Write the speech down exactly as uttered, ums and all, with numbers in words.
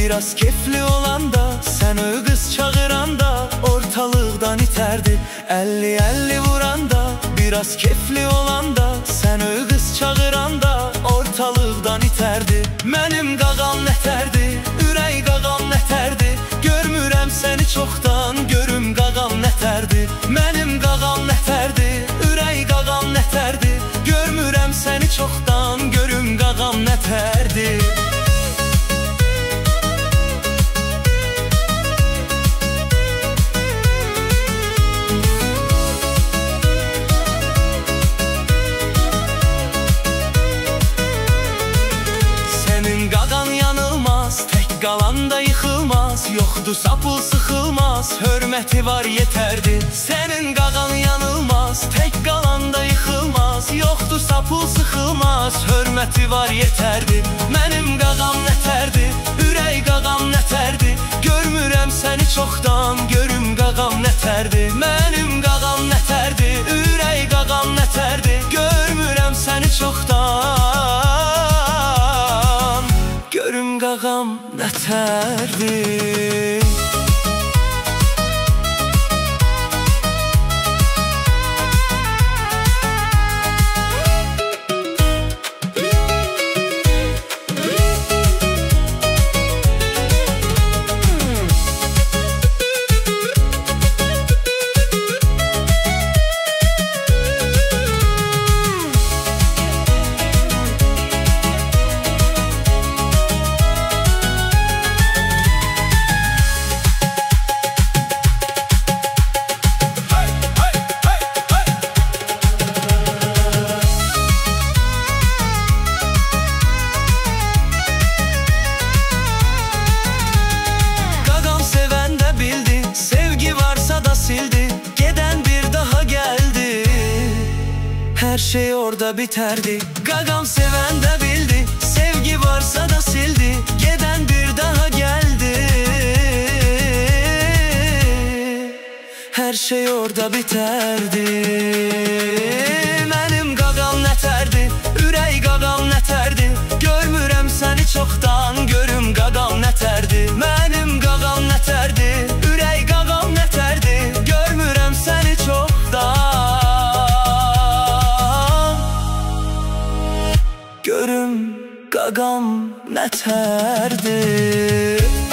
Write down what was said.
biraz kefli olanda, sen o kız çağıranda ortalıktan iterdi. Elli elli vuranda, biraz kefli olanda, sen o kız çağıranda ortalıktan iterdi. Mənim qağam nətərdi, ürək qağam nətərdi, görmürəm səni çoxdan, görüm qağam nətərdi. Mənim qağam nətərdi, ürək qağam nətərdi, görmürəm səni çoxdan, görüm qağam nətərdi. Qağan yanılmaz, tək qalanda yıxılmaz, yoxdur sapıl sıxılmaz, hörməti var yetərdi. Sənin qağan yanılmaz, tək qalanda yıxılmaz, yoxdur sapıl sıxılmaz, hörməti var yetərdi. Mənim qağam nətərdi, ürək qağam nətərdi, görmürəm səni çoxdan, görüm qağam nətərdi. Mənim qağam nətərdi, ürək qağam nətərdi, görmürəm səni çoxdan, görüm qağam nətərdi. Her şey orada biterdi. Qağam seven de bildi, sevgi varsa da sildi, geden bir daha geldi. Her şey orada biterdi. Mənim qağam nətərdi, ürək qağam nətərdi, görmürəm səni çoxdan, görüm qağam nətərdi. Mənim qağam nətərdi, ürək qağam nətərdi, görmürəm səni çoxdan, görüm qağam nətərdi.